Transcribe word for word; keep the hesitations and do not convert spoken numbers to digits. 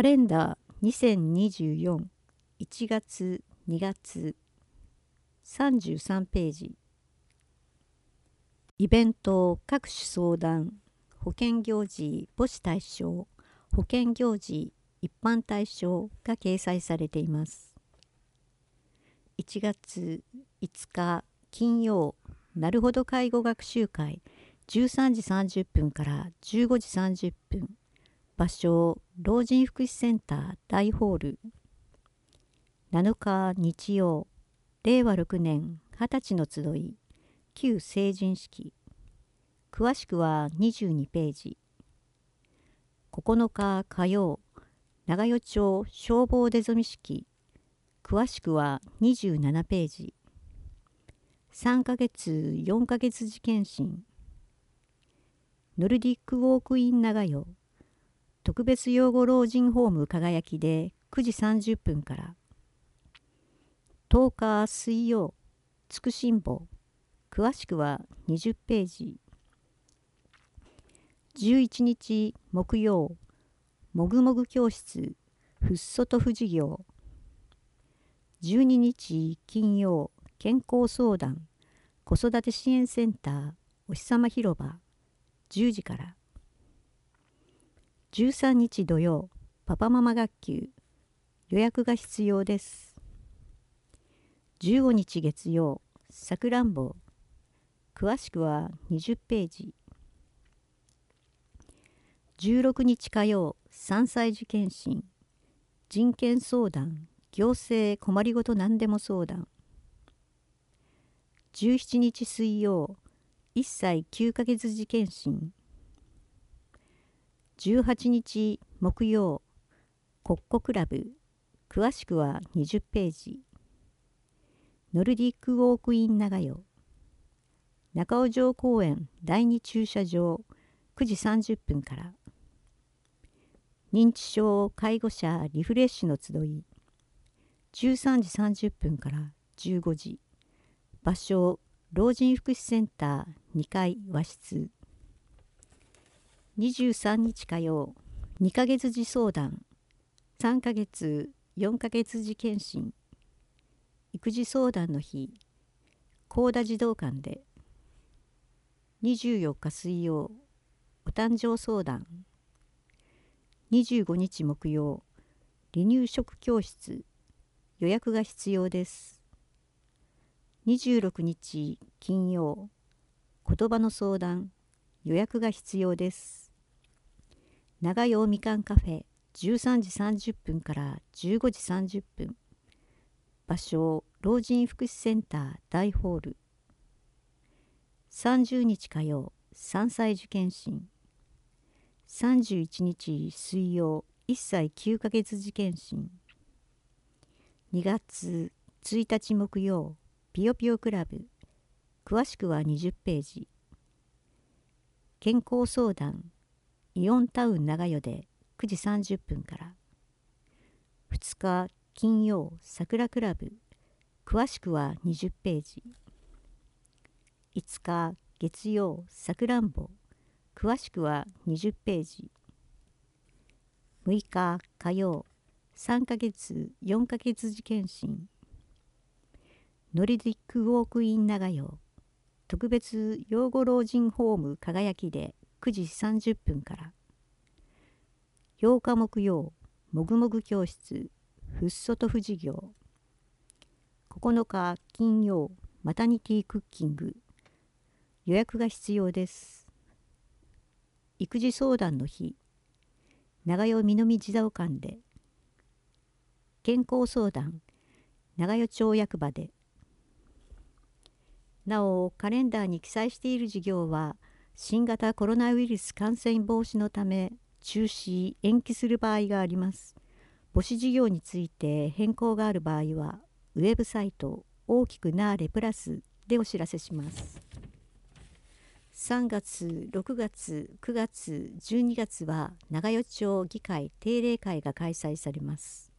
カレンダーにせんにじゅうよん いちがつにがつさんじゅうさんページ。イベント各種相談保険行事母子対象保険行事一般対象が掲載されています。いちがついつか金曜、なるほど介護学習会じゅうさんじさんじゅっぷんからじゅうごじさんじゅっぷん、場所老人福祉センター大ホール。なのか日曜、れいわろくねんはたちの集い旧成人式。詳しくはにじゅうにページ。ここのか火曜、長与町消防出初式。詳しくはにじゅうななページ。さんかげつよんかげつ時検診。ノルディックウォークイン長与特別養護老人ホーム輝きでくじさんじゅっぷんから。とおか水曜、つくしんぼ。詳しくはにじゅっページ。じゅういちにち木曜、もぐもぐ教室ふっそとふ事業。じゅうににち金曜、健康相談子育て支援センターおひさま広場じゅうじから。じゅうさんにち土曜、パパママ学級予約が必要です。じゅうごにち月曜、さくらんぼ。詳しくはにじゅっページ。じゅうろくにち火曜、さんさい児検診人権相談行政困りごと何でも相談。じゅうしちにち水曜、いっさいきゅうかげつ児検診。じゅうはちにち木曜、コッコクラブ。詳しくはにじゅっページ。ノルディックウォークイン長与中尾城公園だいに駐車場くじさんじゅっぷんから。認知症介護者リフレッシュの集いじゅうさんじさんじゅっぷんからじゅうごじ。場所老人福祉センターにかい和室。にじゅうさんにち火曜、にかげつ児相談さんかげつよんかげつ児検診育児相談の日高田児童館で。にじゅうよっか水曜、お誕生相談。にじゅうごにち木曜、離乳食教室予約が必要です。にじゅうろくにち金曜、言葉の相談予約が必要です。長与みかんカフェじゅうさんじさんじゅっぷんからじゅうごじさんじゅっぷん。場所老人福祉センター大ホール。さんじゅうにち火曜、さんさい児検診。さんじゅういちにち水曜、いっさいきゅうかげつ児検診。にがつついたち木曜、ぴよぴよクラブ。詳しくはにじゅっページ。健康相談イオンタウン長与でくじさんじゅっぷんから。ふつか金曜、さくらクラブ。詳しくはにじゅっページ。いつか月曜、さくらんぼ。詳しくはにじゅっページ。むいか火曜、さんかげつよんかげつ児検診。ノルディックウォークイン長与特別養護老人ホーム輝きでくじさんじゅっぷんから。ようか木曜、もぐもぐ教室ふっそとふ事業。ここのか金曜、マタニティクッキング予約が必要です。育児相談の日長与南児童館で。健康相談長与町役場で。なおカレンダーに記載している事業は新型コロナウイルス感染防止のため中止延期する場合があります。母子事業について変更がある場合はウェブサイト大きくなーれプラスでお知らせします。さんがつ、ろくがつ、くがつ、じゅうにがつは長与町議会定例会が開催されます。